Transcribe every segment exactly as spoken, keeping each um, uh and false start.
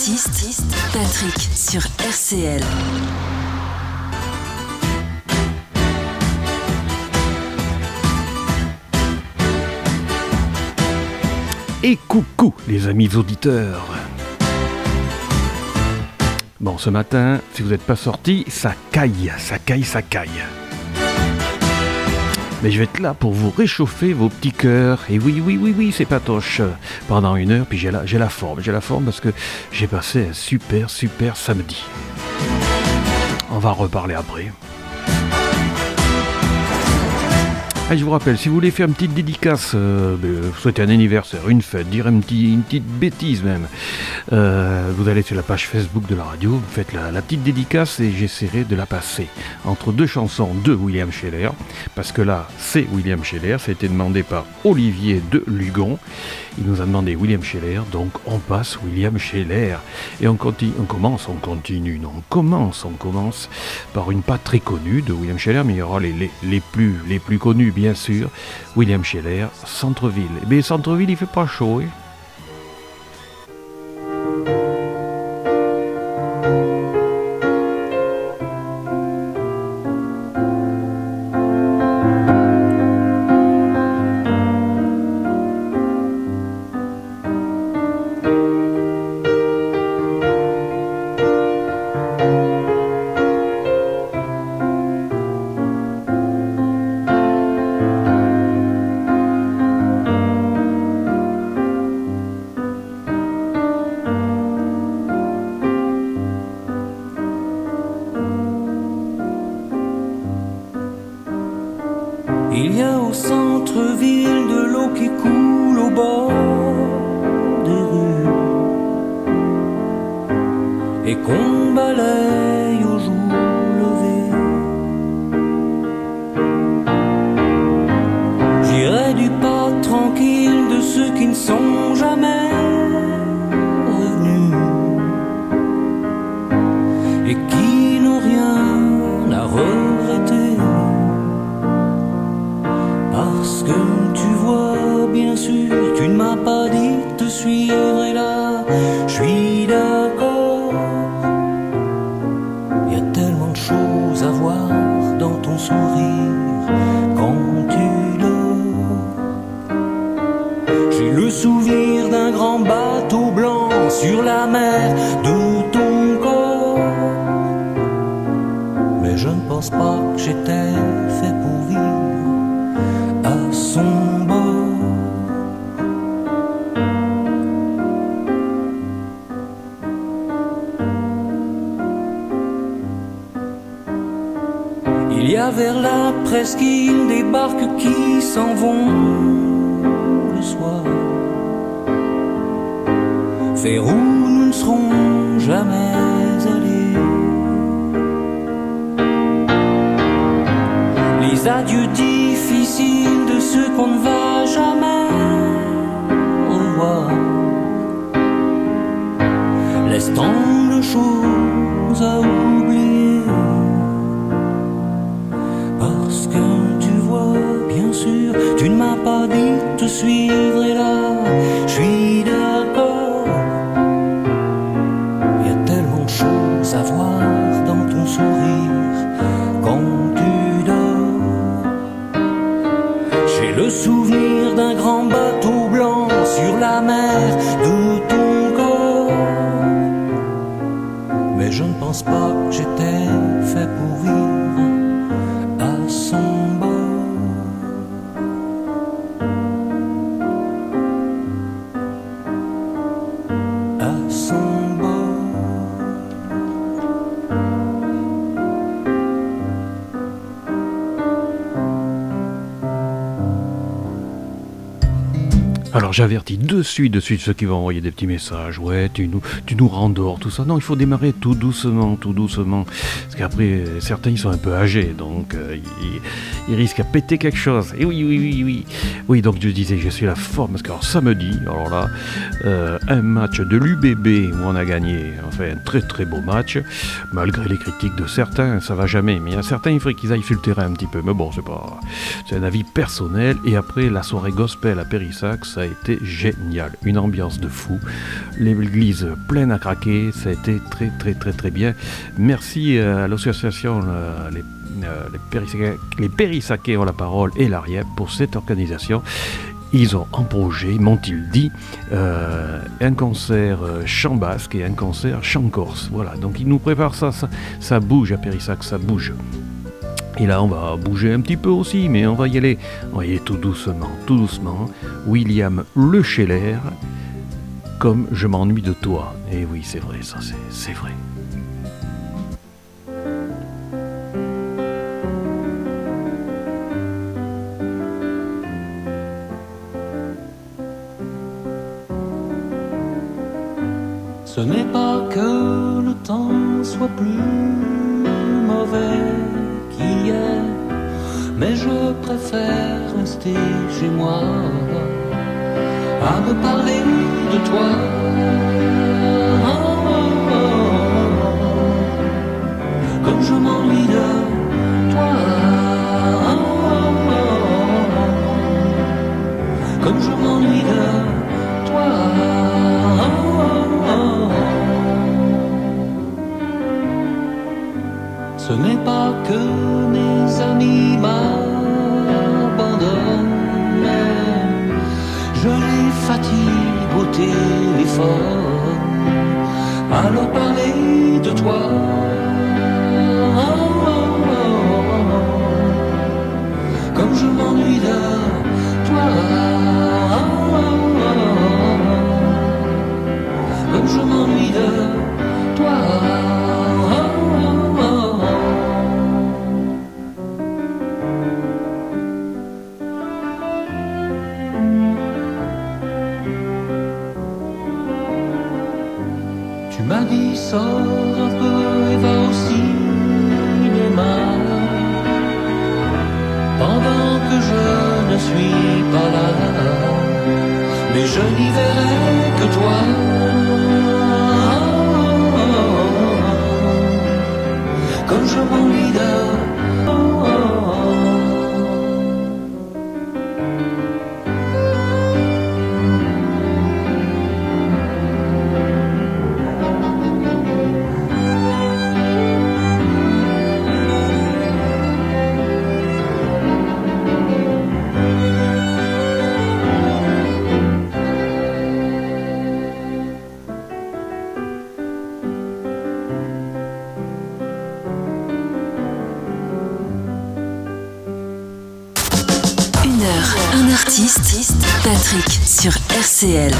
Artiste, Patrick sur R C L. Et coucou les amis auditeurs. Bon, ce matin, si vous n'êtes pas sortis, ça caille, ça caille, ça caille. Mais je vais être là pour vous réchauffer vos petits cœurs. Et oui, oui, oui, oui, c'est patoche. Pendant une heure, puis j'ai la, j'ai la forme. J'ai la forme parce que j'ai passé un super, super samedi. On va en reparler après. Ah, je vous rappelle, si vous voulez faire une petite dédicace, euh, euh, souhaiter un anniversaire, une fête, dire une, petit, une petite bêtise même, euh, vous allez sur la page Facebook de la radio, vous faites la, la petite dédicace et j'essaierai de la passer entre deux chansons de William Scheller, parce que là, c'est William Scheller, ça a été demandé par Olivier de Lugon. Il nous a demandé William Scheller, donc on passe William Scheller. Et on, continue, on commence, on continue, non, on commence, on commence par une pas très connue de William Scheller, mais il y aura les, les, les, plus, les plus connus, bien sûr. William Scheller, Centre-Ville. Mais Centre-Ville, il fait pas chaud, hein. Il y a au centre-ville de l'eau qui coule au bord des rues et qu'on balaye au jour levé. J'irai du pas tranquille de ceux qui ne sont jamais revenus et qui n'ont rien à regretter. Parce que tu vois, bien sûr, tu ne m'as pas dit de te suivre et là, je suis d'accord. Il y a tellement de choses à voir dans ton sourire quand tu dors. J'ai le souvenir d'un grand bateau blanc sur la mer de ton corps. Mais je ne pense pas que j'étais fait pour vivre à son bord. Il y a vers la presqu'île des barques qui s'en vont le soir, vers où nous ne serons jamais allés. Les adieux difficiles de ceux qu'on ne va jamais revoir laissent tant de choses à oublier. Parce que tu vois, bien sûr, tu ne m'as pas dit de te suivre et là, je suis d'accord. Il y a tellement de choses à voir dans ton sourire quand tu dors. J'ai le souvenir d'un grand bateau blanc sur la mer de ton corps. Mais je ne pense pas que j'étais fait pour vivre à son bord. À son bord. Alors j'avertis de suite, de suite ceux qui vont envoyer des petits messages. Ouais, tu nous, tu nous rendors, tout ça. Non, il faut démarrer tout doucement, tout doucement. Parce qu'après, certains, ils sont un peu âgés, donc euh, ils, ils risquent à péter quelque chose. Et oui, oui, oui, oui. Oui, donc je disais, je suis la forme, parce que alors, samedi, alors là, euh, un match de l'U B B où on a gagné, enfin un très très beau match, malgré les critiques de certains, ça va jamais. Mais il y a certains, il faudrait qu'ils aillent sur le terrain un petit peu. Mais bon, c'est pas, c'est un avis personnel. Et après, la soirée gospel à Périssac, ça a été génial. Une ambiance de fou. L'église pleine à craquer. Ça a été très très très très bien. Merci à l'association euh, les, euh, les, Périssaquais, les Périssaquais ont la parole et l'Ariep pour cette organisation. Ils ont en projet, m'ont-ils dit, euh, un concert euh, chant basque et un concert chant corse. Voilà, donc ils nous préparent ça, ça, ça bouge à Périssac, ça bouge. Et là, on va bouger un petit peu aussi, mais on va y aller, on va y aller tout doucement, tout doucement. William Le Scheller, comme je m'ennuie de toi. Et oui, c'est vrai, ça, c'est, c'est vrai. Ce n'est pas que le temps soit plus mauvais qu'hier, mais je préfère rester chez moi à me parler de toi. Comme je m'ennuie de toi, comme je m'ennuie de toi. Ce n'est pas que mes amis m'abandonnent, je les fatigue au téléphone à leur parler de toi. Comme je m'ennuie de toi, comme je m'ennuie de toi. Tu m'as dit sors un peu et va au cinéma, pendant que je ne suis pas là, mais je n'y verrai que toi. Comme je m'ennuie de Patrick sur R C L.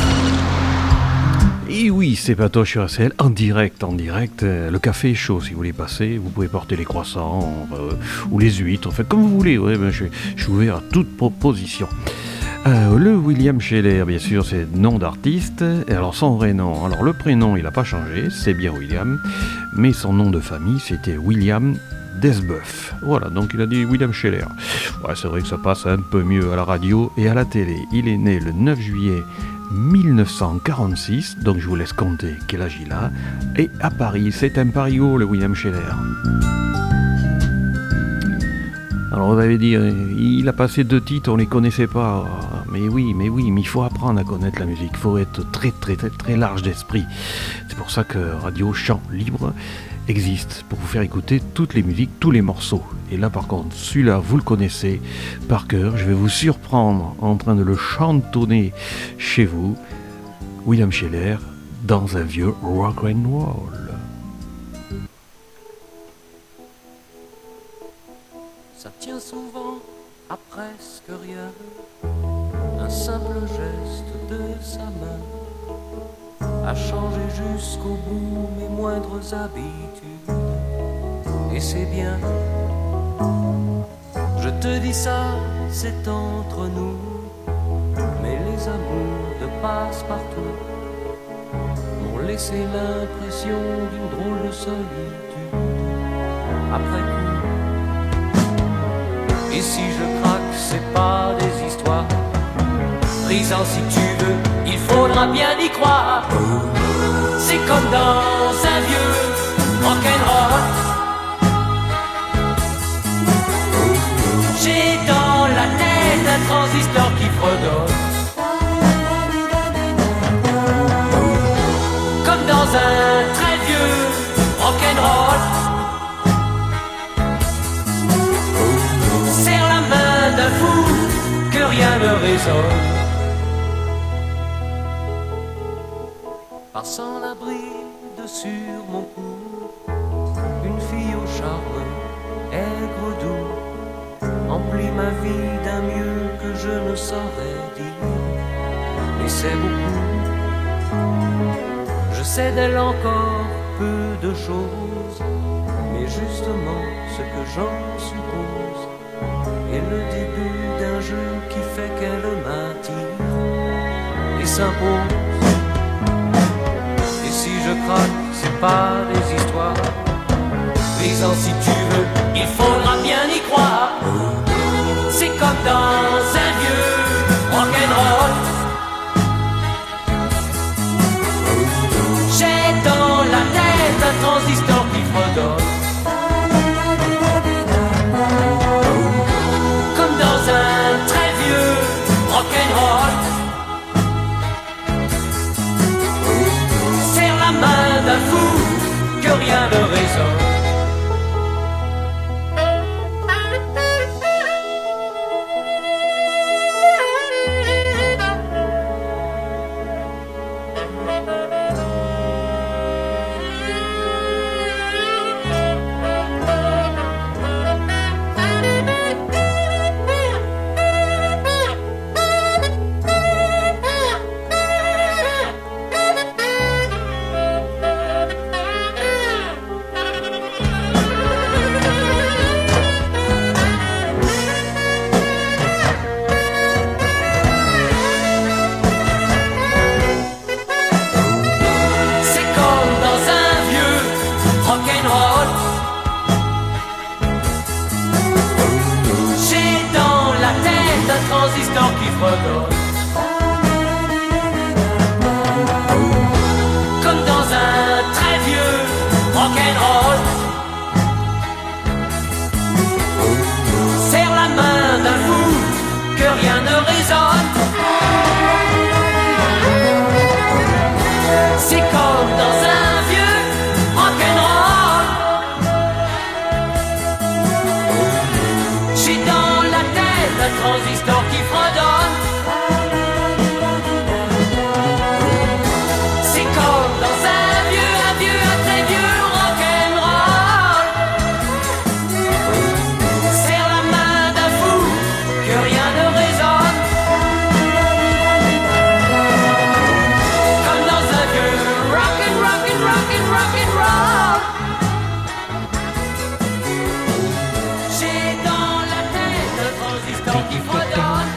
Et oui, c'est Patoche sur R C L, en direct, en direct. Le café est chaud si vous voulez passer. Vous pouvez porter les croissants euh, ou les huîtres, en fait, comme vous voulez. Ouais, ben, je, je suis ouvert à toute proposition. Euh, le William Scheller, bien sûr, c'est le nom d'artiste. Et alors son vrai nom, alors le prénom, il n'a pas changé, c'est bien William. Mais son nom de famille, c'était William Desboeuf. Voilà, donc il a dit William Scheller. Ouais, c'est vrai que ça passe un peu mieux à la radio et à la télé. Il est né le neuf juillet mille neuf cent quarante-six, donc je vous laisse compter quel âge il a. Et à Paris, c'est un parigot, le William Scheller. Alors vous allez dire, il a passé deux titres, on ne les connaissait pas. Mais oui, mais oui, mais il faut apprendre à connaître la musique. Il faut être très très très très large d'esprit. C'est pour ça que Radio Chant Libre existe, pour vous faire écouter toutes les musiques, tous les morceaux. Et là par contre, celui-là, vous le connaissez par cœur. Je vais vous surprendre en train de le chantonner chez vous. William Scheller dans un vieux rock and roll. Ça tient souvent à presque rien, un simple geste de sa main a changé jusqu'au bout mes moindres habitudes. Et c'est bien, je te dis ça, c'est entre nous, mais les amours de passe-partout m'ont laissé l'impression d'une drôle de solitude après coup. Et si je craque, c'est pas des histoires brisant si tu veux, il faudra bien y croire. C'est comme dans un vieux rock'n'roll. J'ai dans la tête un transistor qui fredonne. rien ne résonne. Passant la bride sur mon cou, une fille au charme aigre doux emplit ma vie d'un mieux que je ne saurais dire. Mais c'est beaucoup. Je sais d'elle encore peu de choses, mais justement ce que j'en suppose est le début d'un jeu qui fait qu'elle m'attire et s'impose. Et si je craque, c'est pas des histoires. Plaisant si tu veux, il faudra bien y croire. C'est comme dans un vieux rock'n'roll. J'ai dans la tête un transistor qui fredonne. Comme dans un très vieux rock'n'roll. Serre la main d'un fou que rien ne résonne. Transistor qui fredonne. Comme dans un très vieux rock'n'roll. Serre la main d'un fou que rien ne résonne. C'est comme dans un vieux rock'n'roll. J'ai dans la tête un transistor qui fredonne. C'est comme dans un vieux, un vieux, un très vieux rock'n'roll. Serre la main d'un fou que rien ne résonne. Comme dans un vieux rock'n, rock'n, rock'n, rock'n'roll. J'ai dans la tête un transistor qui fredonne.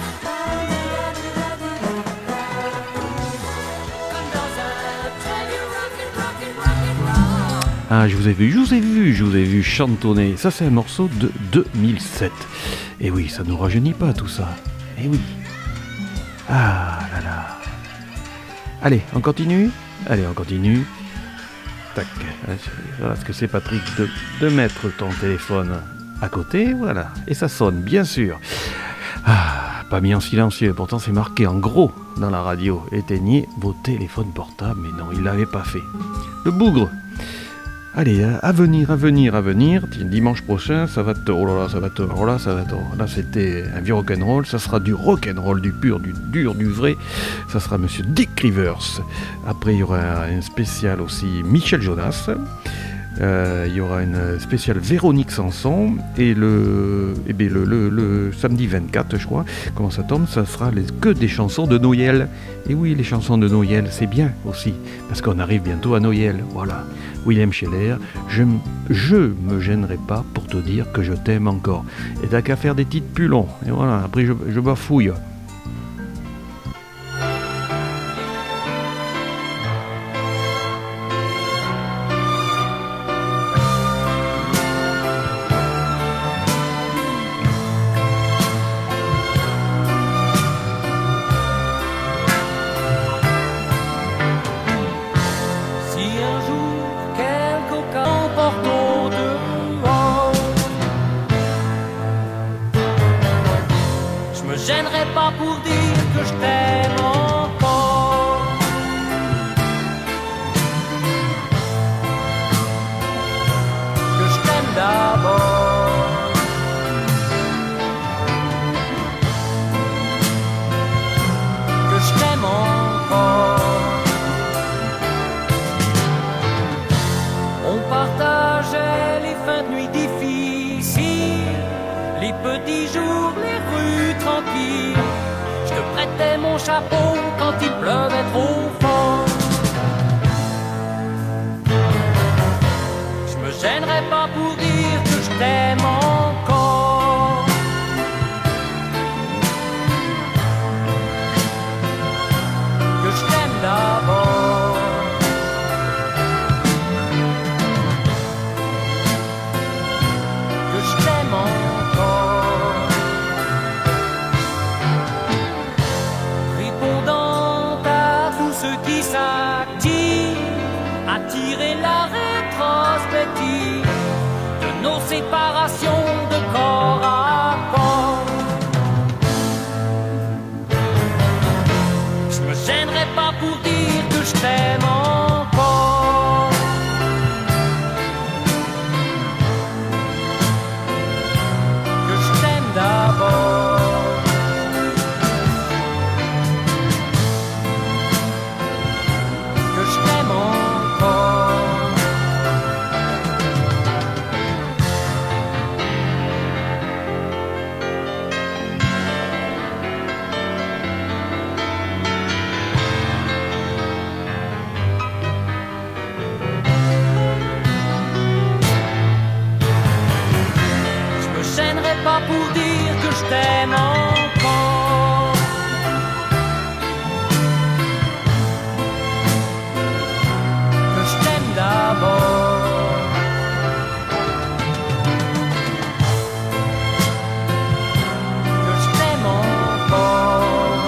Comme dans un très vieux rock'n, rock'n, rock'n'roll. Ah, je vous ai vu, je vous ai vu, je vous ai vu chantonner. Ça, c'est un morceau de deux mille sept. Et oui, ça nous rajeunit pas tout ça. Et oui. Ah là là. Allez, on continue. Allez, on continue. Tac. Voilà ce que c'est, Patrick, de, de mettre ton téléphone à côté, voilà. Et ça sonne, bien sûr. Ah, pas mis en silencieux, pourtant c'est marqué en gros dans la radio. Éteignez vos téléphones portables, mais non, il l'avait pas fait. Le bougre. Allez, à venir, à venir, à venir. Tiens, dimanche prochain, ça va te... Oh là là, ça va te... Oh là, ça va te... Là, c'était un vieux rock'n'roll. Ça sera du rock'n'roll, du pur, du dur, du vrai. Ça sera Monsieur Dick Rivers. Après, il y aura un spécial aussi Michel Jonas. Euh, il y aura une spéciale Véronique Sanson. Et le, eh bien, le, le, le samedi vingt-quatre, je crois, comment ça tombe, ça sera les, que des chansons de Noël. Et oui, les chansons de Noël, c'est bien aussi. Parce qu'on arrive bientôt à Noël. Voilà. William Scheller, je, m- je me gênerai pas pour te dire que je t'aime encore. Et t'as qu'à faire des titres plus longs. Et voilà, après je, je bafouille. Si un jour quelque cas porte au dehors, je me gênerai pas pour dire que je t'aime encore. Que je t'aime d'abord. difficiles, les petits jours, les rues tranquilles. Je te prêtais mon chapeau quand il pleuvait trop fort. Je me gênerai pas pour dire que je t'aime encore. Que je t'aime d'abord. Que je t'aime encore. Répondant à tous ceux qui s'activent, attirer la rétrospective de nos séparations de corps à corps. Je me gênerai pas pour dire que je t'aime encore. Que je t'aime d'abord. Que je t'aime encore. Pas pour dire que je t'aime encore. Que je t'aime d'abord. Que je t'aime encore.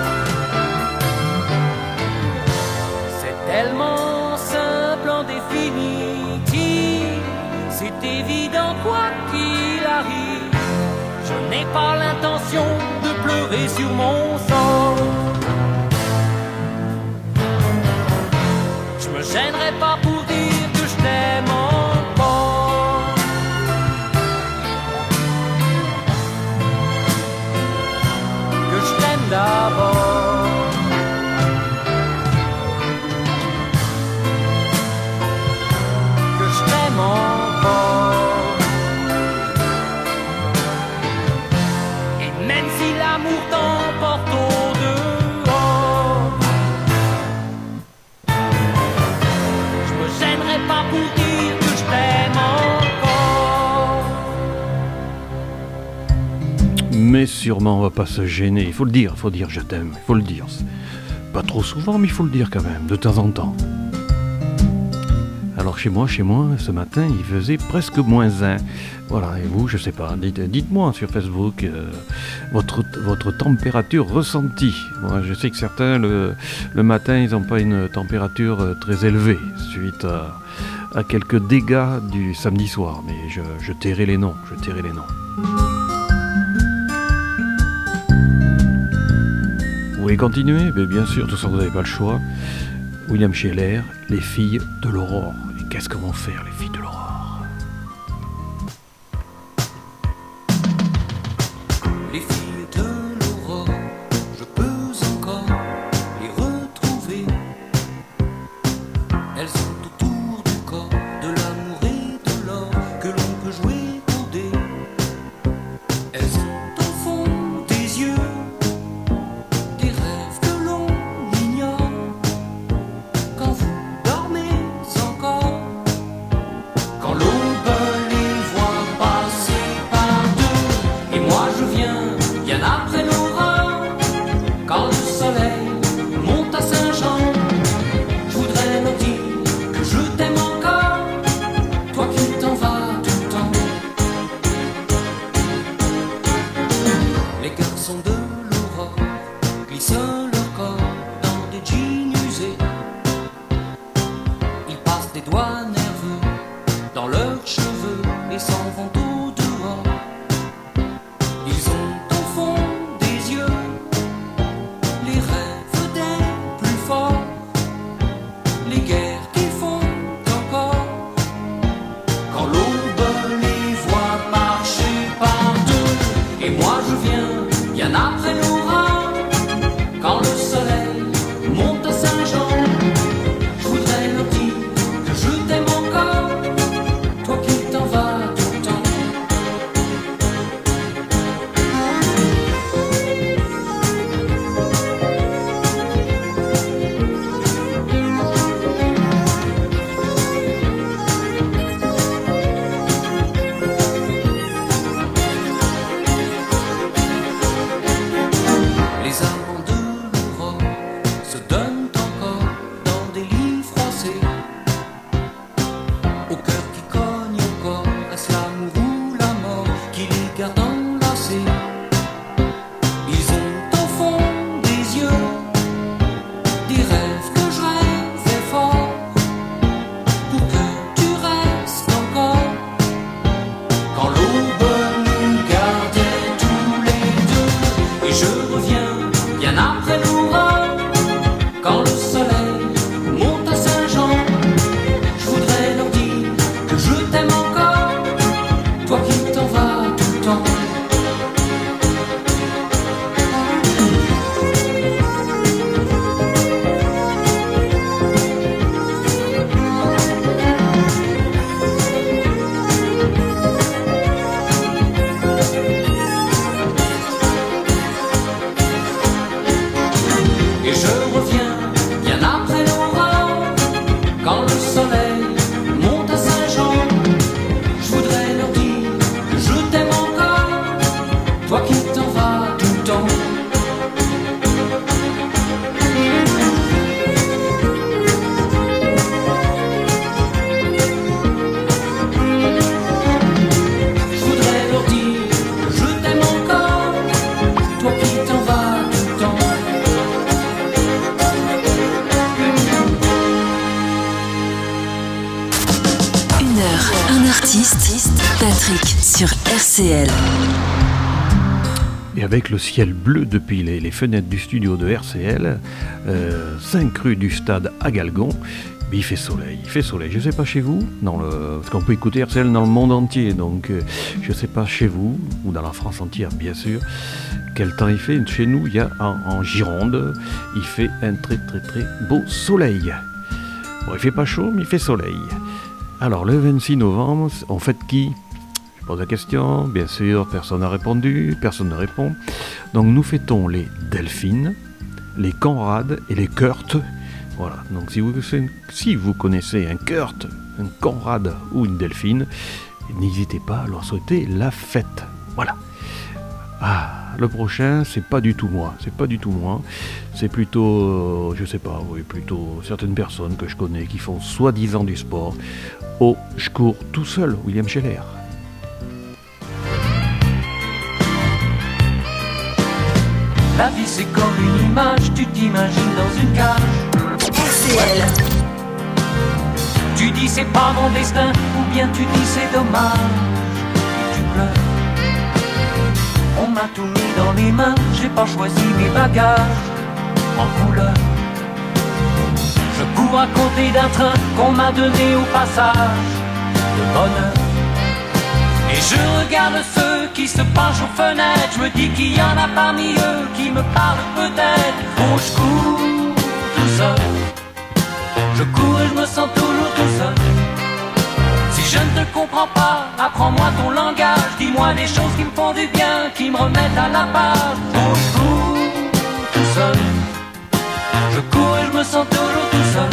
C'est tellement simple en définitive. C'est évident quoi qu'il arrive. Je n'ai pas l'intention de pleurer sur mon sort. Je me gênerai pas pour dire que je t'aime encore. Que je t'aime d'abord. Que je t'aime encore. L'amour t'emporte au-dehors. Je me gênerai pas pour dire que je t'aime encore. Mais sûrement on va pas se gêner, il faut le dire, il faut dire je t'aime, il faut le dire. Pas trop souvent mais il faut le dire quand même, de temps en temps. Alors chez moi, chez moi, ce matin, il faisait presque moins un. Voilà, et vous, je sais pas, dites, dites-moi sur Facebook euh, votre, votre température ressentie. Moi, je sais que certains, le, le matin, ils n'ont pas une température très élevée, suite à, à quelques dégâts du samedi soir. Mais je, je tairai les noms, je tairai les noms. Vous voulez continuer? Mais bien sûr, de toute façon, vous n'avez pas le choix. William Scheller, Les filles de l'aurore. Et qu'est-ce que vont faire les filles de l'aurore? Les filles de l'aurore, je peux encore les retrouver. Elles sont autour du corps, de l'amour et de l'or que l'on peut jouer au dé. Elles ont au fond des yeux des rêves que l'on ignore. Quand vous dormez encore, quand l'aube les voit passer par deux, et moi je viens bien après l'aurore, quand le soleil monte à Saint-Jean. Je voudrais leur dire que je t'aime encore, toi qui t'en vas tout le temps. Les garçons de l'aurore glissent leur corps dans des jeans usés. Ils passent des doigts nerveux dans leurs cheveux et s'en vont au dehors. Ils ont au fond des yeux les rêves des plus forts, les guerres qu'ils font encore. Quand l'aube les voit marcher par deux, et moi je viens bien après l'aurore, quand le soleil monte à Saint-Jean. Je voudrais leur dire que je t'aime encore, toi qui t'en vas tout le temps. Et je reviens bien après l'aurore, quand le soleil monte à Saint-Jean. Je voudrais leur dire que je t'aime encore, toi qui t'en vas tout le temps. Je voudrais leur dire que je t'aime encore, toi qui t'en vas tout le temps. Une heure, un artiste, Patrick sur R C L. Et avec le ciel bleu depuis les, les fenêtres du studio de R C L, euh, cinq rue du Stade à Galgon, mais il fait soleil, il fait soleil. Je sais pas chez vous, dans le, parce qu'on peut écouter R C L dans le monde entier, donc euh, je sais pas chez vous, ou dans la France entière bien sûr, quel temps il fait. Chez nous, il y a en, en Gironde, il fait un très très très beau soleil. Bon, il fait pas chaud, mais il fait soleil. Alors le vingt-six novembre, on fête qui ? Je pose la question, bien sûr, personne n'a répondu, personne ne répond. Donc nous fêtons les Delphines, les Conrad et les Kurt. Voilà, donc si vous, si vous connaissez un Kurt, un Conrad ou une Delphine, n'hésitez pas à leur souhaiter la fête. Voilà. Ah, le prochain, c'est pas du tout moi, c'est pas du tout moi. C'est plutôt, euh, je sais pas, oui, plutôt certaines personnes que je connais qui font soi-disant du sport. Oh, je cours tout seul, William Scheller. La vie c'est comme une image, tu t'imagines dans une cage. R C L. Tu dis c'est pas mon destin, ou bien tu dis c'est dommage. Et tu pleures. On m'a tout mis dans les mains, j'ai pas choisi mes bagages en couleur. Je cours à côté d'un train qu'on m'a donné au passage de bonheur. Et je regarde ceux qui se penchent aux fenêtres, je me dis qu'il y en a parmi eux qui me parlent peut-être. Oh, je cours tout seul, je cours et je me sens toujours tout seul. Si je ne te comprends pas, apprends-moi ton langage, dis-moi les choses qui me font du bien, qui me remettent à la page. Oh, je cours tout seul, je cours et je me sens toujours tout seul.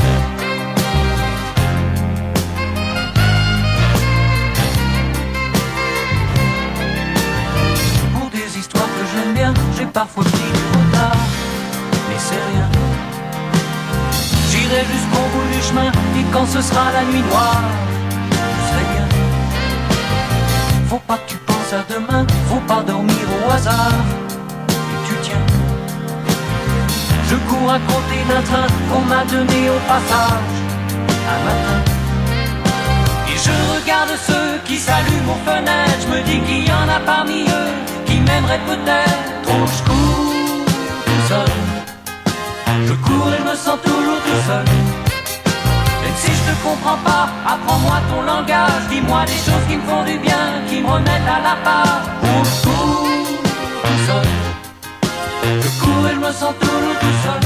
Pour des histoires que j'aime bien, j'ai parfois pris du retard, mais c'est rien. J'irai jusqu'au bout du chemin, et quand ce sera la nuit noire, je serai bien. Faut pas que tu penses à demain, faut pas dormir au hasard, et tu tiens. Je cours à côté d'un train qu'on m'a donné au passage un matin. Et je regarde ceux qui s'allument aux fenêtres, je me dis qu'il y en a parmi eux qui m'aimeraient peut-être. Oh, je cours tout seul, je cours et je me sens toujours tout seul. Même si je te comprends pas, apprends-moi ton langage, dis-moi des choses qui me font du bien, qui me remettent à la page. Oh, je cours tout seul, je cours et je me sens toujours tout seul.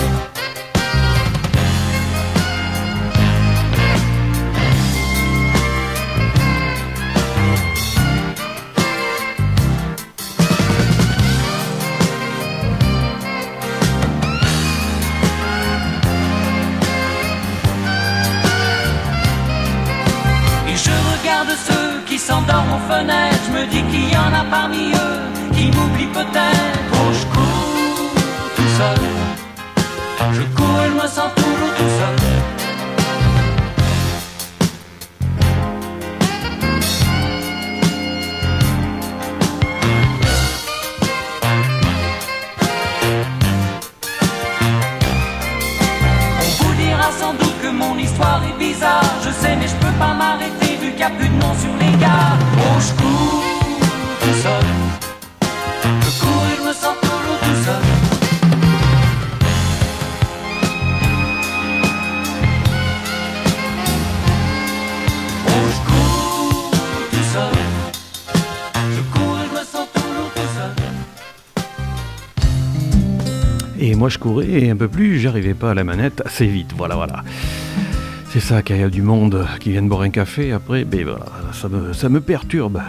Et je regarde ceux qui s'endorment aux fenêtres, je me dis qu'il y en a parmi eux qui m'oublient peut-être. Oh, je cours tout seul, je cours et je me sens toujours tout seul. On vous dira sans doute que mon histoire est bizarre, je sais mais je peux pas m'arrêter vu qu'il n'y a plus de nom sur les gares. Oh, je cours tout seul, je cours et je me Et moi je courais et un peu plus, j'arrivais pas à la manette assez vite, voilà voilà. C'est ça qu'il y a du monde qui vient de boire un café, après, ben voilà, ça me, ça me perturbe.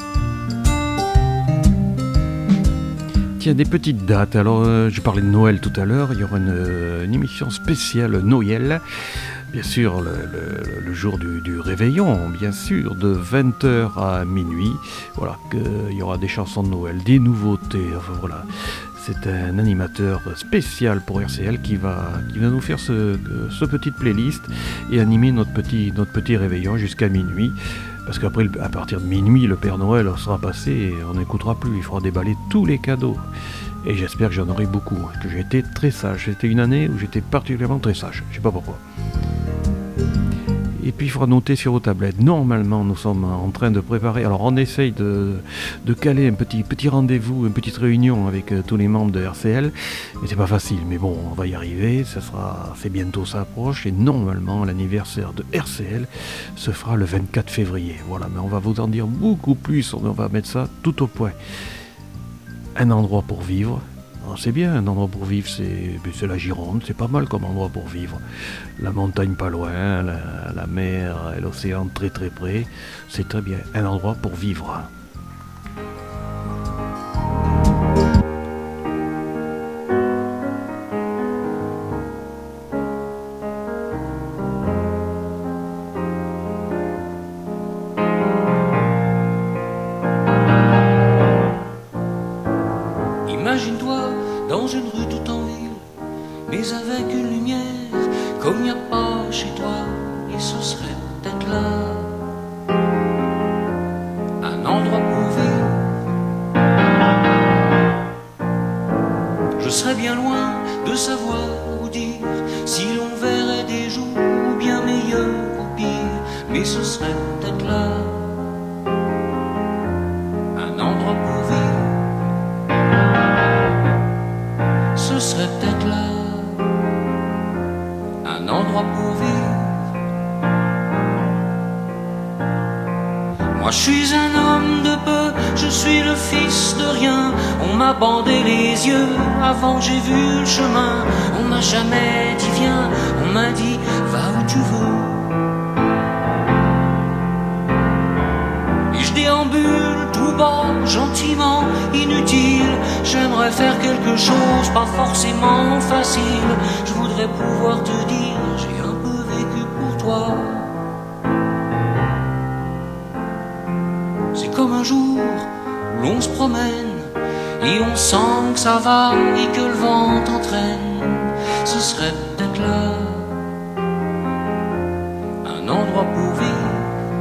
Tiens, des petites dates. Alors, euh, je parlais de Noël tout à l'heure. Il y aura une, euh, une émission spéciale Noël. Bien sûr, le, le, le jour du, du réveillon, bien sûr, de vingt heures à minuit. Voilà, que, il y aura des chansons de Noël, des nouveautés. Enfin, voilà. C'est un animateur spécial pour R C L qui va, qui va nous faire ce, ce petite playlist et animer notre petit, notre petit réveillon jusqu'à minuit. Parce qu'après, à partir de minuit, le Père Noël sera passé et on n'écoutera plus. Il faudra déballer tous les cadeaux. Et j'espère que j'en aurai beaucoup, que j'ai été très sage. C'était une année où j'étais particulièrement très sage. Je ne sais pas pourquoi. Et puis il faudra noter sur vos tablettes. Normalement, nous sommes en train de préparer. Alors on essaye de, de caler un petit, petit rendez-vous, une petite réunion avec euh, tous les membres de R C L. Mais c'est pas facile. Mais bon, on va y arriver. Ça sera, c'est bientôt, ça approche. Et normalement, l'anniversaire de R C L se fera le vingt-quatre février. Voilà. Mais on va vous en dire beaucoup plus. On va mettre ça tout au point. Un endroit pour vivre. Alors, c'est bien, un endroit pour vivre, c'est, c'est la Gironde, c'est pas mal comme endroit pour vivre. La montagne pas loin, la, la mer et l'océan très très près, c'est très bien, un endroit pour vivre. Avant j'ai vu le chemin, on m'a jamais dit viens, on m'a dit va où tu veux. Et je déambule tout bas, gentiment, inutile. J'aimerais faire quelque chose, pas forcément facile. Je voudrais pouvoir te dire, j'ai un peu vécu pour toi. C'est comme un jour où l'on se promène et on sent que ça va et que le vent t'entraîne. Ce serait peut-être là un endroit pour vivre.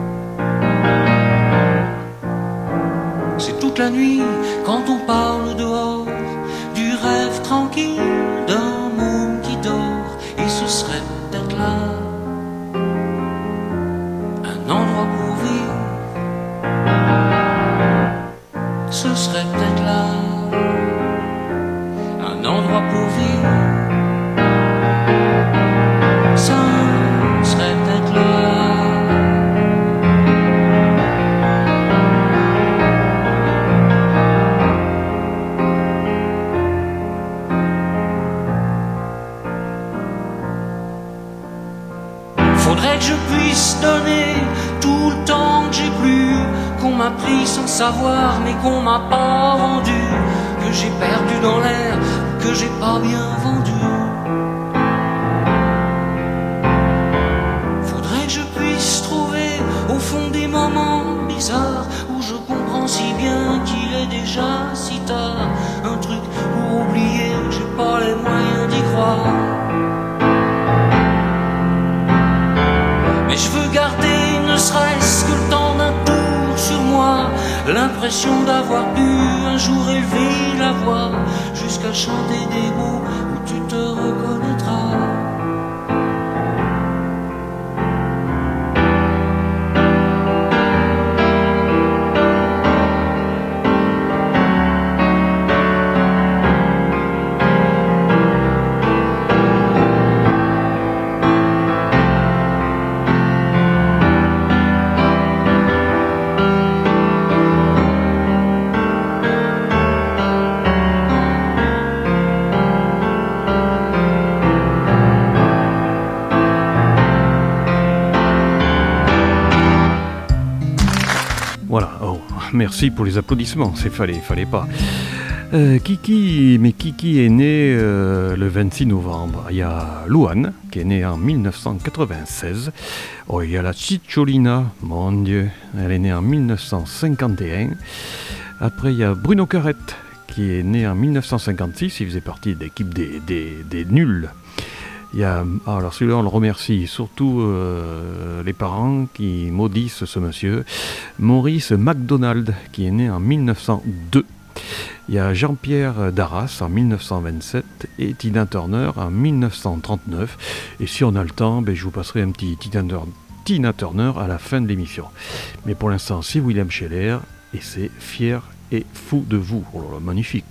C'est toute la nuit quand on parle dehors du rêve tranquille d'un môme qui dort. Et ce serait peut-être là un endroit pour vivre. Ce serait peut-être là un endroit pour vivre. Ça serait peut-être là. Faudrait que je puisse donner tout le temps que j'ai plus, qu'on m'a pris sans savoir mais qu'on m'a pas rendu, que j'ai perdu dans l'air, que j'ai pas bien vendu. Faudrait que je puisse trouver au fond des moments bizarres où je comprends si bien qu'il est déjà si tard, un truc pour oublier que j'ai pas les moyens d'y croire. Mais je veux garder ne serait-ce que le temps d'un tour sur moi, l'impression d'avoir pu un jour élever la voix jusqu'à chanter des mots où tu te reconnaîtras. merci pour les applaudissements, c'est fallait, fallait pas. Euh, Kiki, mais Kiki est né euh, le vingt-six novembre. Il y a Louane, qui est née en mille neuf cent quatre-vingt-seize. Oh, il y a la Cicciolina, mon Dieu, elle est née en mille neuf cent cinquante et un. Après, il y a Bruno Carrette, qui est né en mille neuf cent cinquante-six. Il faisait partie de l'équipe des, des, des nuls. Il y a, alors celui-là, on le remercie, surtout euh, les parents qui maudissent ce monsieur. Maurice MacDonald, qui est né en mille neuf cent deux. Il y a Jean-Pierre Darras en mille neuf cent vingt-sept et Tina Turner en mille neuf cent trente-neuf. Et si on a le temps, ben, je vous passerai un petit Tina Turner à la fin de l'émission. Mais pour l'instant, c'est William Scheller et c'est Fier et fou de vous. Oh là là, magnifique.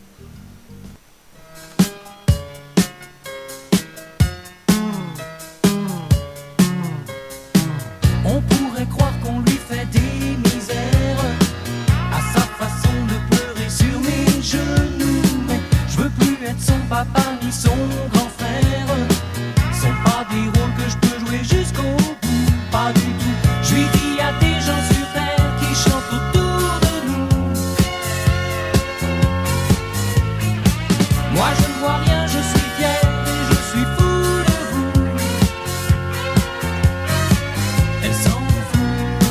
On pourrait croire qu'on lui fait des misères à sa façon de pleurer sur mes genoux, mais je veux plus être son papa ni son grand frère. Ce sont pas des rôles que je peux jouer jusqu'au bout, pas du tout. Je lui dis à des gens sur terre qui chantent autour de nous. Moi je ne vois rien, je suis fier et je suis fou de vous. Elle s'en fout.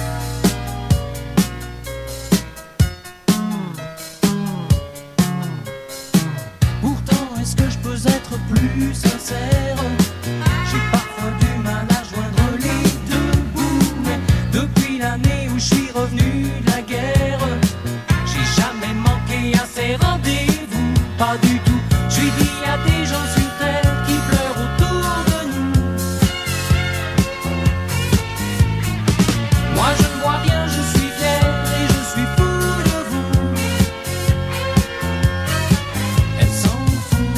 Pourtant est-ce que je peux être plus sincère? J'ai parfois du mal à joindre les deux bouts, mais depuis l'année où je suis revenu de la guerre, j'ai jamais manqué à ces rendez-vous, pas du tout. Je lui dis à des gens sur terre qui pleurent autour de nous. Moi je ne vois rien, je suis fier et je suis fou de vous. Elle s'en fout.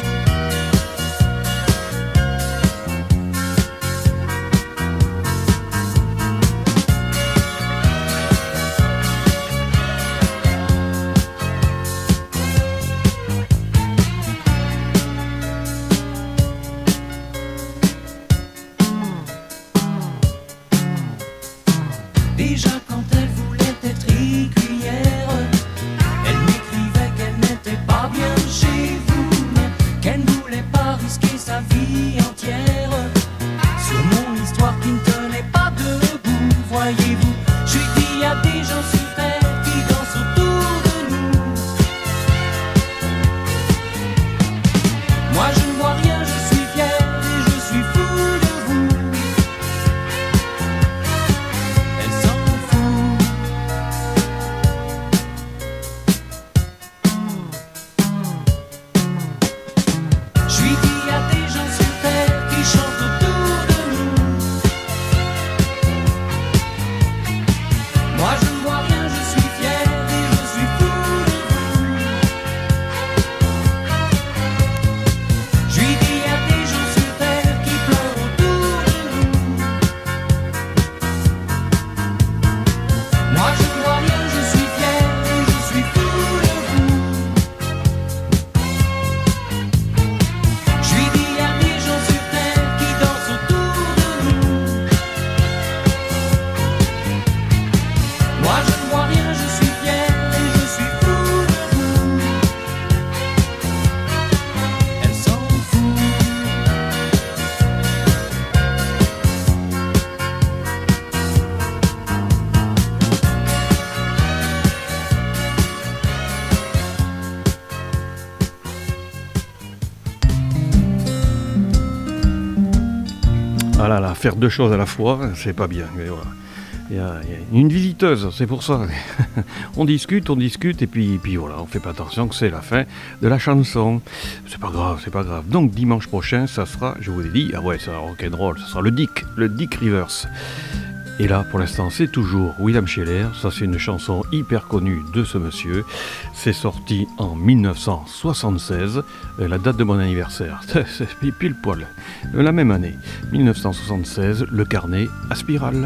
Déjà quand elle voulait être écuyère, elle m'écrivait qu'elle n'était pas bien chez vous, mais qu'elle ne voulait pas risquer sa vie entière sur mon histoire qui ne tenait pas debout, voyez-vous. Je lui dis à des gens sur terre qui dansent autour de nous. Moi je ne vois rien, je suis fier et je suis fou de vous. Elle s'en fout. Je lui dis à des gens sur terre qui chantent autour de nous. Moi je ne vois rien, je suis fier et je suis fou de vous. Je lui dis à des gens sur terre qui pleurent autour de nous. Moi je ne vois rien, je suis fier et je suis fou de vous. Je lui dis à des gens sur terre qui dansent autour de nous. Moi je ne vois rien, je suis fier et je suis fou de vous. Elle s'en fout. Ah là là, faire deux choses à la fois, c'est pas bien. Mais voilà. Il y a, il y a une visiteuse, c'est pour ça. On discute, on discute, et puis, puis voilà, on fait pas attention que c'est la fin de la chanson. C'est pas grave, c'est pas grave. Donc dimanche prochain, ça sera, je vous l'ai dit, ah ouais, ça sera rock'n'roll, ça sera le Dick, le Dick Rivers. Et là, pour l'instant, c'est toujours William Scheller. Ça, c'est une chanson hyper connue de ce monsieur. C'est sorti en mille neuf cent soixante-seize, euh, la date de mon anniversaire. C'est pile poil. La même année, mille neuf cent soixante-seize, le carnet à spirale.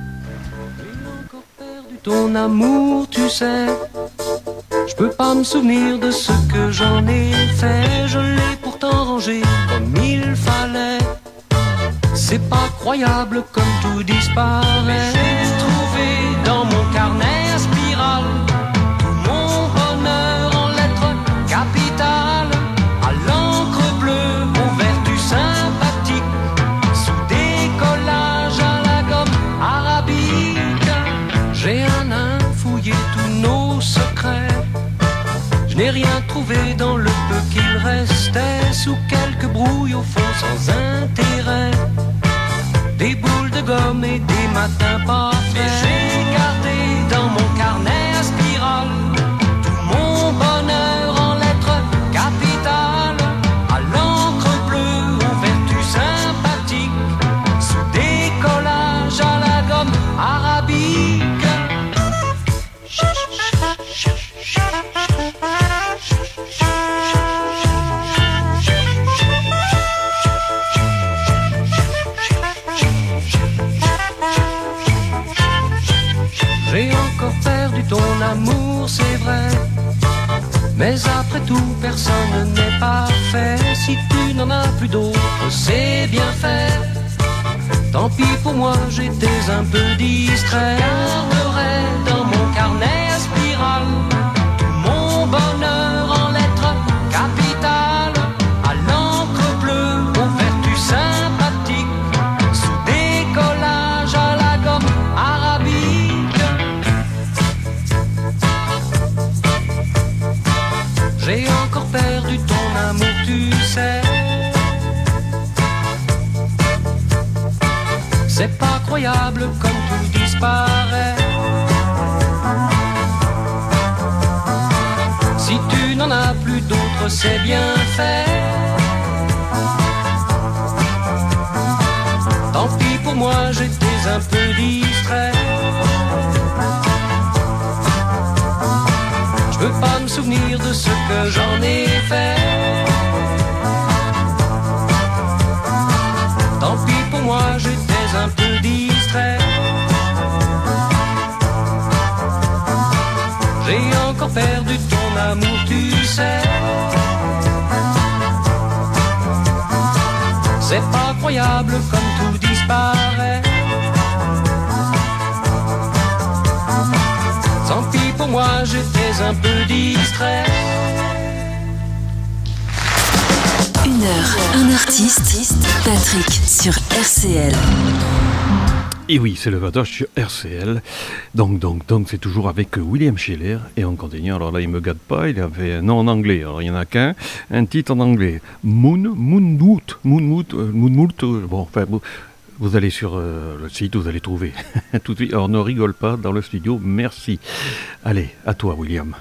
Ton amour, tu sais, je peux pas me souvenir de ce que j'en ai fait. Je l'ai pourtant rangé comme il fallait. C'est pas croyable comme tout disparaît. J'ai trouvé dans mon carnet un spirale nos secrets. Je n'ai rien trouvé dans le peu qu'il restait, sous quelques brouilles au fond sans intérêt. Des boules de gomme et des matins pas faits. Mais j'ai gardé dans mon carnet à spirale tout mon bonheur en lettres capitales, à l'encre bleue aux vertus sympathiques, sous des collages à la gomme arabique. J'ai encore perdu ton amour, c'est vrai, mais après tout, personne n'est parfait. Si tu n'en as plus d'autres, c'est bien fait. Tant pis pour moi, j'étais un peu distrait. Garderai dans mon carnet à spirale tout mon bonheur en lettres capitales, à l'encre bleue aux vertus sympathiques, sous des collages à la gomme arabique. J'ai encore perdu ton amour, tu sais. C'est pas croyable comme tout disparaît. Si tu n'en as plus d'autres, c'est bien fait. Tant pis pour moi, j'étais un peu distrait. Je veux pas me souvenir de ce que j'en ai fait. Tant pis pour moi, j'étais un peu distrait. J'ai encore perdu ton amour, tu sais. C'est pas croyable comme tout disparaît. Tant pis pour moi, j'étais un peu distrait. Une heure, un artiste, Patrick sur R C L. Et oui, c'est le Vadoche sur R C L. Donc, donc, donc, c'est toujours avec William Scheller. Et on continue. Alors là, il me gâte pas. Il avait un nom en anglais. Alors, il n'y en a qu'un. Un titre en anglais. Moon, Moonwood. Moonwood. Euh, Moonwood. Euh, bon, enfin, vous, vous allez sur euh, le site, vous allez trouver. Tout de suite. Alors, ne rigole pas dans le studio. Merci. Allez, à toi, William.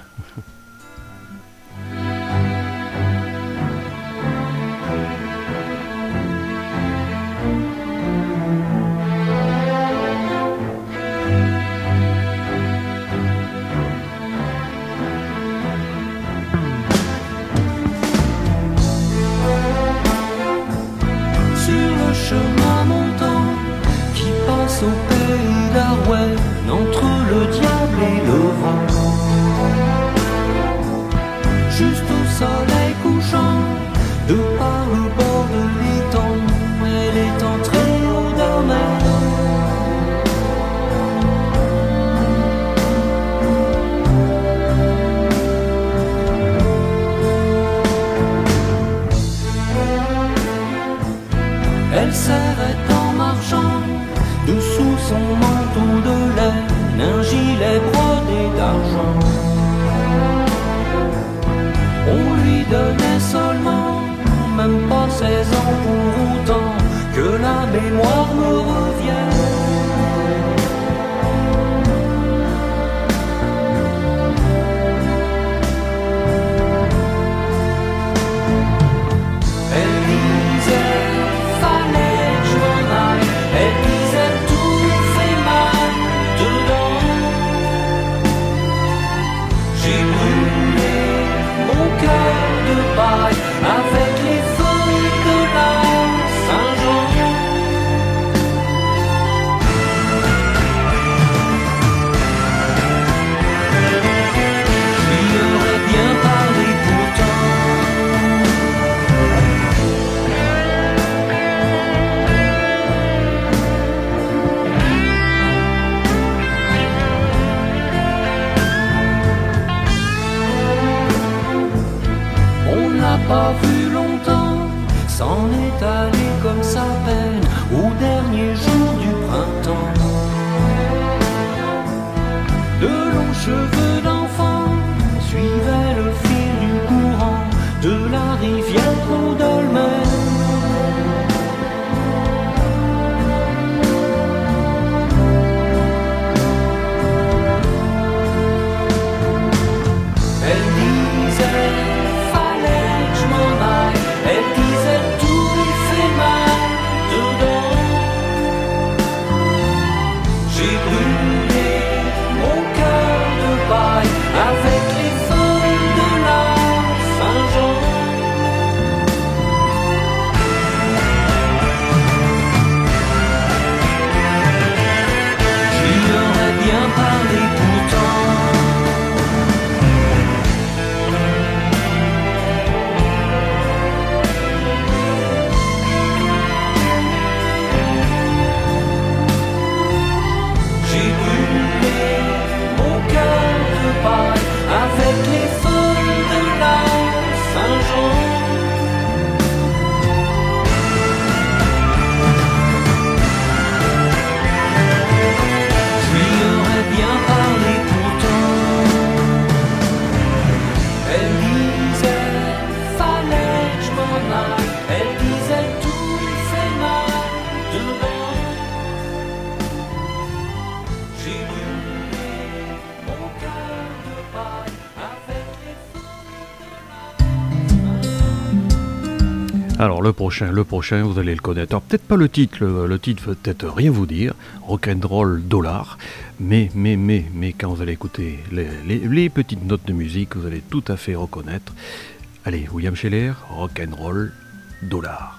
Chemin montant qui passe au pays d'Arwen, entre le diable et le vent. Juste au soleil couchant, de par le bord de l'étang, elle est entrée au domaine. Elle serrait en marchant, dessous son manteau de laine, un gilet brodé d'argent. On lui donnait seulement, même pas seize ans pour autant, que la mémoire me revienne. Elle disait avec les feuilles de la Saint-Jean. Je lui aurais bien parlé pourtant. On n'a pas vu longtemps, s'en est allé comme sa peine au dernier jour du printemps. De longs cheveux d'enfant Alors le prochain, le prochain, vous allez le connaître. Alors peut-être pas le titre, le, le titre peut peut-être rien vous dire, Rock'n'Roll Dollar, mais, mais, mais, mais quand vous allez écouter les, les, les petites notes de musique, vous allez tout à fait reconnaître. Allez, William Sheller, Rock'n'Roll Dollar.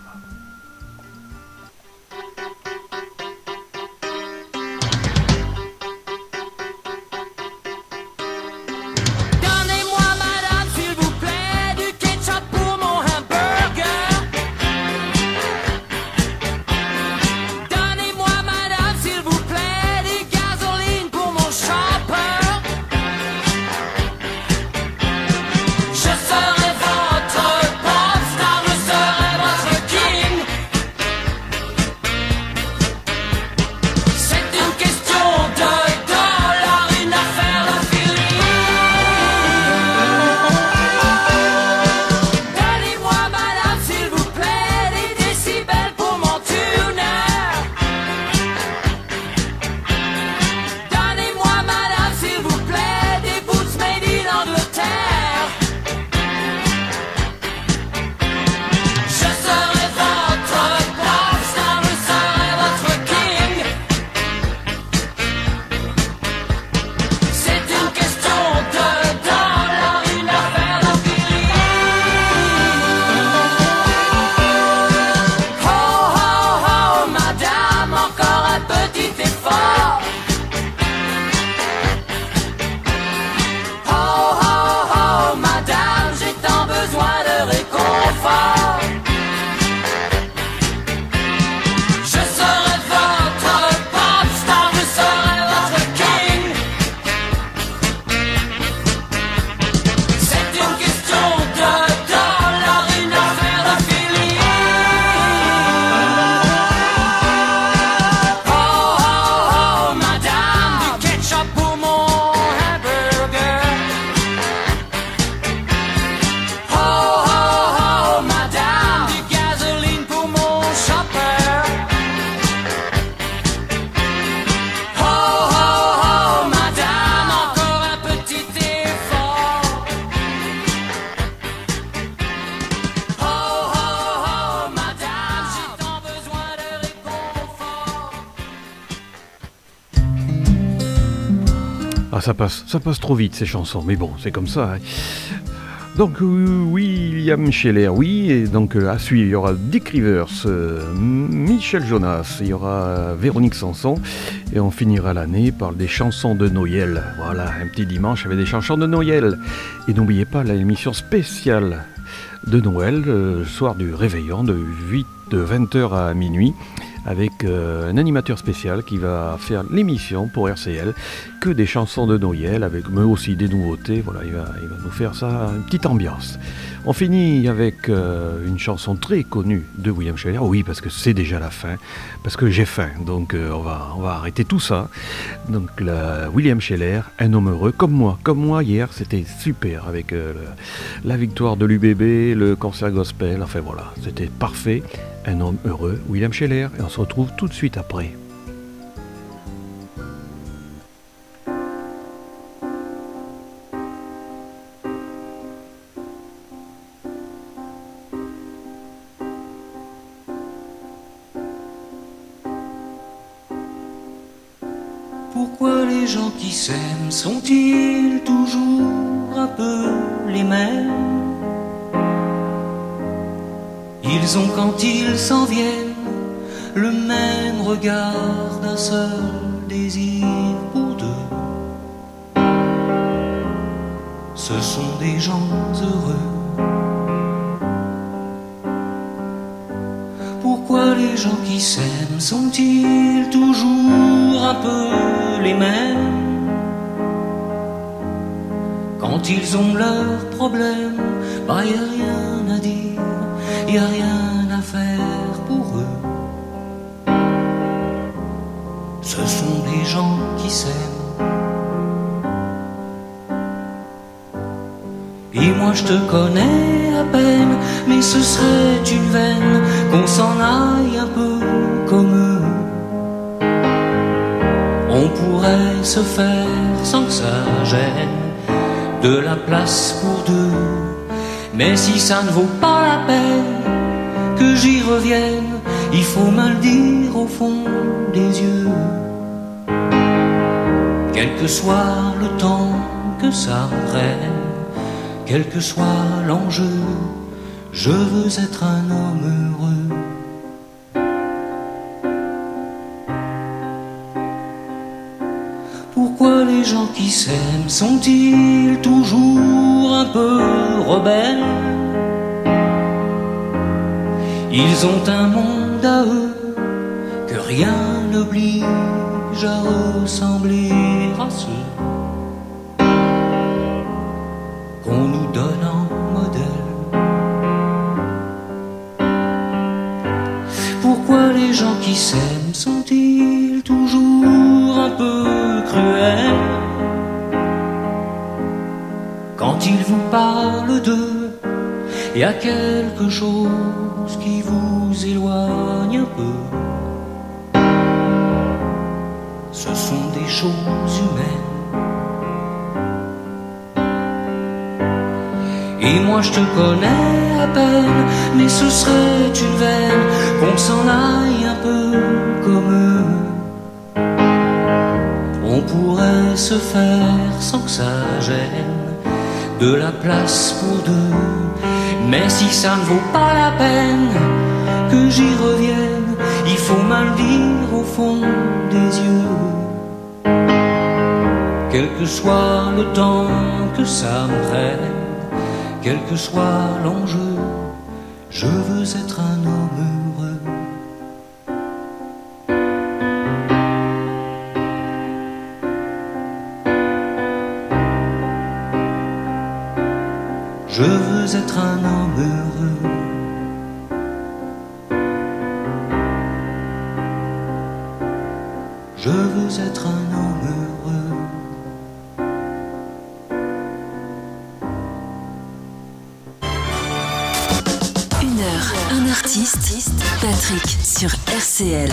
Ah, ça passe, ça passe trop vite ces chansons, mais bon, c'est comme ça. Hein. Donc William Sheller, oui, et donc à suivre, il y aura Dick Rivers, euh, Michel Jonas, il y aura Véronique Sanson, et on finira l'année par des chansons de Noël. Voilà, un petit dimanche avec des chansons de Noël. Et n'oubliez pas l'émission spéciale de Noël, le soir du réveillon, de, huit, de vingt heures à minuit, avec euh, un animateur spécial qui va faire l'émission pour R C L, que des chansons de Noël, avec mais aussi des nouveautés. Voilà, il va, il va nous faire ça, une petite ambiance. On finit avec euh, une chanson très connue de William Sheller. Oui, parce que c'est déjà la fin, parce que j'ai faim, donc euh, on va, on va arrêter tout ça. Donc la, William Sheller, un homme heureux, comme moi, comme moi hier, c'était super avec euh, le, la victoire de l'U B B, le concert gospel. Enfin voilà, c'était parfait. Un homme heureux, William Sheller, et on se retrouve tout de suite après. Pourquoi les gens qui s'aiment sont-ils toujours un peu les mêmes ? Ils ont quand ils s'en viennent le même regard d'un seul désir pour deux. Ce sont des gens heureux. Pourquoi les gens qui s'aiment sont-ils toujours un peu les mêmes ? Quand ils ont leurs problèmes, bah y a rien à dire, y a rien à faire pour eux. Ce sont des gens qui s'aiment. Et moi je te connais à peine, mais ce serait une veine qu'on s'en aille un peu comme eux. On pourrait se faire sans que ça gêne de la place pour deux. Mais si ça ne vaut pas la peine que que j'y revienne, il faut mal dire au fond des yeux. Quel que soit le temps que ça me prenne, quel que soit l'enjeu, je veux être un homme heureux. Pourquoi les gens qui s'aiment sont-ils toujours un peu rebelles? Ils ont un monde à eux que rien n'oblige à ressembler à ceux qu'on nous donne en modèle. Pourquoi les gens qui s'aiment sont-ils toujours un peu cruels quand ils vous parlent d'eux? Il y a quelque chose qui vous éloigne un peu. Ce sont des choses humaines. Et moi je te connais à peine, mais ce serait une veine qu'on s'en aille un peu comme eux. On pourrait se faire sans que ça gêne de la place pour deux. Mais si ça ne vaut pas la peine que j'y revienne, il faut mal dire au fond des yeux. Quel que soit le temps que ça me prenne, quel que soit l'enjeu, je veux être un homme heureux. Je veux être un homme heureux. Je veux être un homme heureux. Une heure, un artiste, Patrick sur R C L.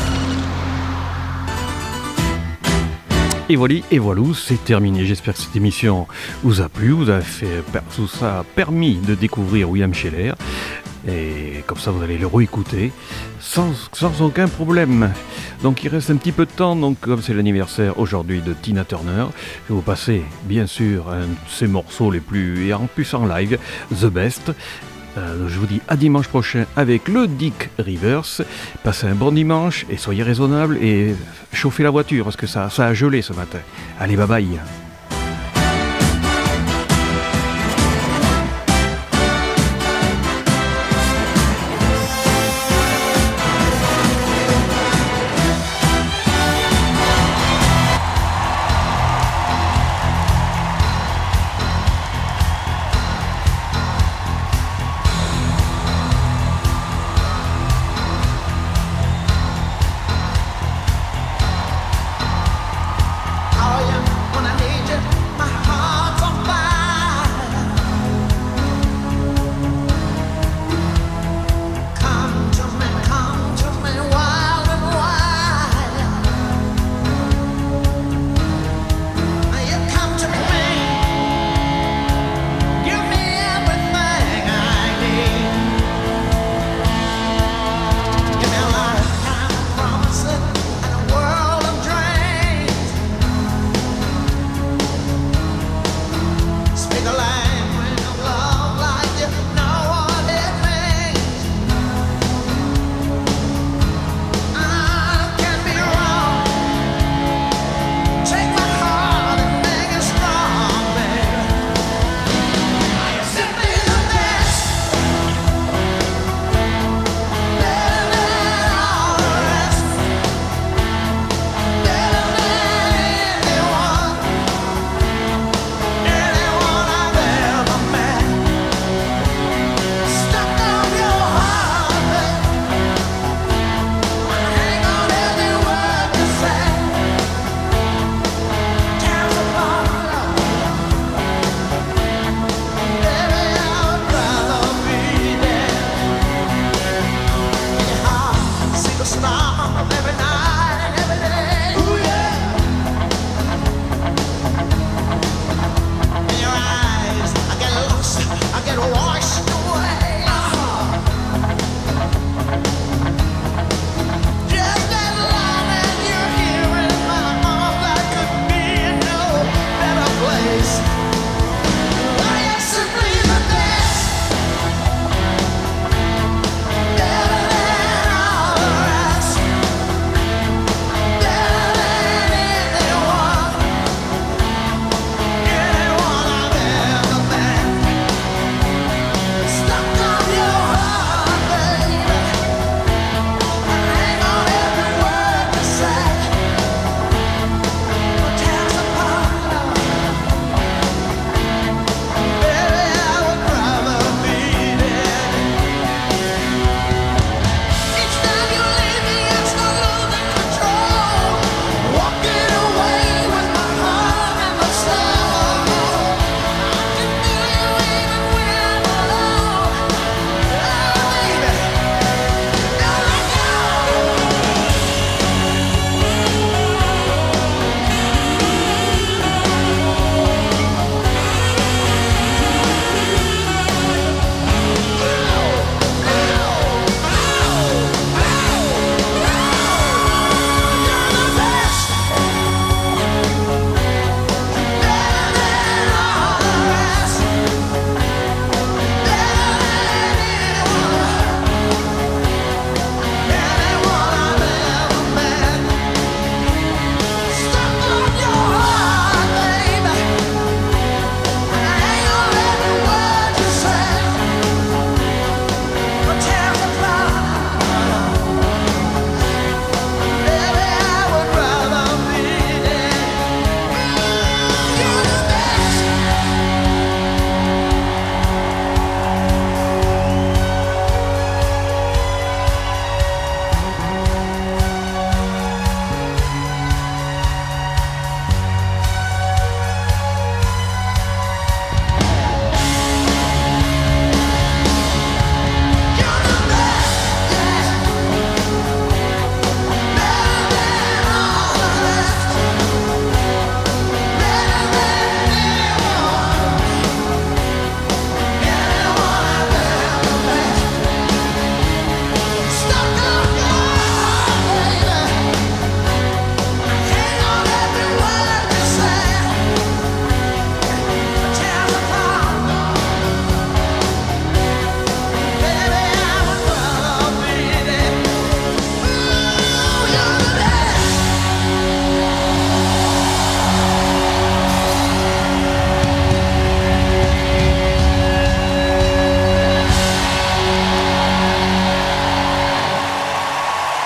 Et voilà, et voilà, c'est terminé. J'espère que cette émission vous a plu, vous a fait, vous a permis de découvrir William Sheller. Et comme ça, vous allez le réécouter sans, sans aucun problème. Donc, il reste un petit peu de temps. Donc, comme c'est l'anniversaire aujourd'hui de Tina Turner, je vais vous passer, bien sûr, un de ses morceaux les plus, et en plus en live, The Best. Euh, je vous dis à dimanche prochain avec le Dick Rivers. Passez un bon dimanche et soyez raisonnables et chauffez la voiture parce que ça, ça a gelé ce matin. Allez, bye bye.